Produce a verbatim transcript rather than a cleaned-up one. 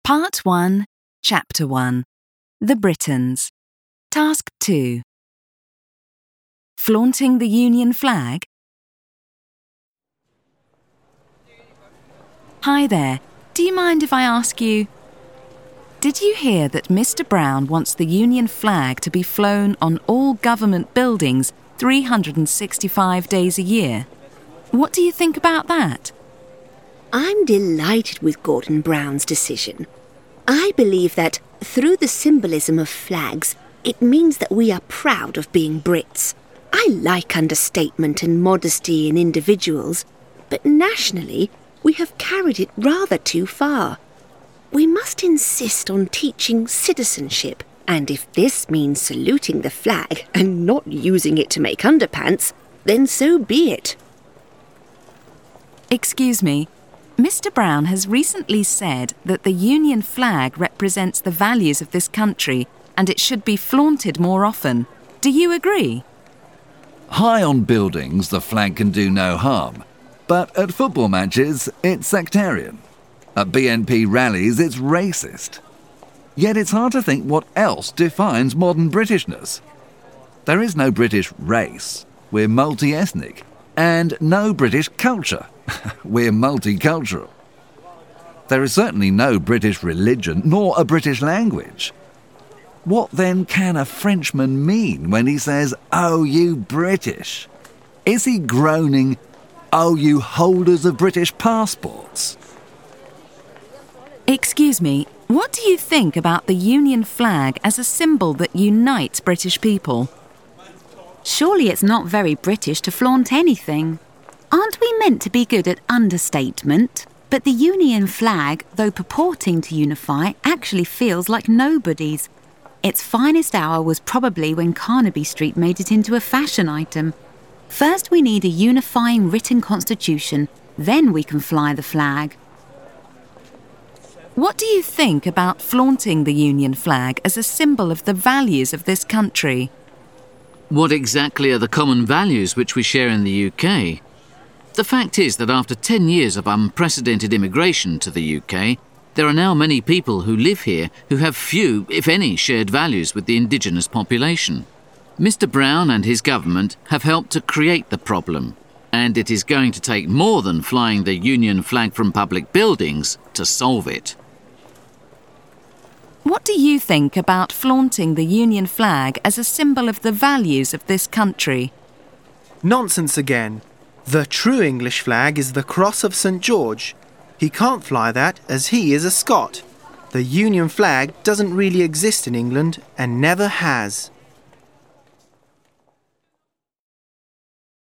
Part one, Chapter one. The Britons. Task two. Flaunting the Union flag? Hi there. Do you mind if I ask you, did you hear that Mister Brown wants the Union flag to be flown on all government buildings three hundred sixty-five days a year? What do you think about that? I'm delighted with Gordon Brown's decision. I believe that, through the symbolism of flags, it means that we are proud of being Brits. I like understatement and modesty in individuals, but nationally, we have carried it rather too far. We must insist on teaching citizenship, and if this means saluting the flag and not using it to make underpants, then so be it. Excuse me. Mister Brown has recently said that the Union flag represents the values of this country and it should be flaunted more often. Do you agree? High on buildings, the flag can do no harm. But at football matches, it's sectarian. At B N P rallies, it's racist. Yet it's hard to think what else defines modern Britishness. There is no British race. We're multi-ethnic. And no British culture. We're multicultural. There is certainly no British religion, nor a British language. What then can a Frenchman mean when he says, "Oh, you British"? Is he groaning, "Oh, you holders of British passports"? Excuse me, what do you think about the Union flag as a symbol that unites British people? Surely it's not very British to flaunt anything. Aren't we meant to be good at understatement? But the Union flag, though purporting to unify, actually feels like nobody's. Its finest hour was probably when Carnaby Street made it into a fashion item. First we need a unifying written constitution, then we can fly the flag. What do you think about flaunting the Union flag as a symbol of the values of this country? What exactly are the common values which we share in the U K? The fact is that after ten years of unprecedented immigration to the U K, there are now many people who live here who have few, if any, shared values with the indigenous population. Mister Brown and his government have helped to create the problem, and it is going to take more than flying the Union flag from public buildings to solve it. What do you think about flaunting the Union flag as a symbol of the values of this country? Nonsense again. The true English flag is the Cross of Saint George. He can't fly that as he is a Scot. The Union flag doesn't really exist in England and never has.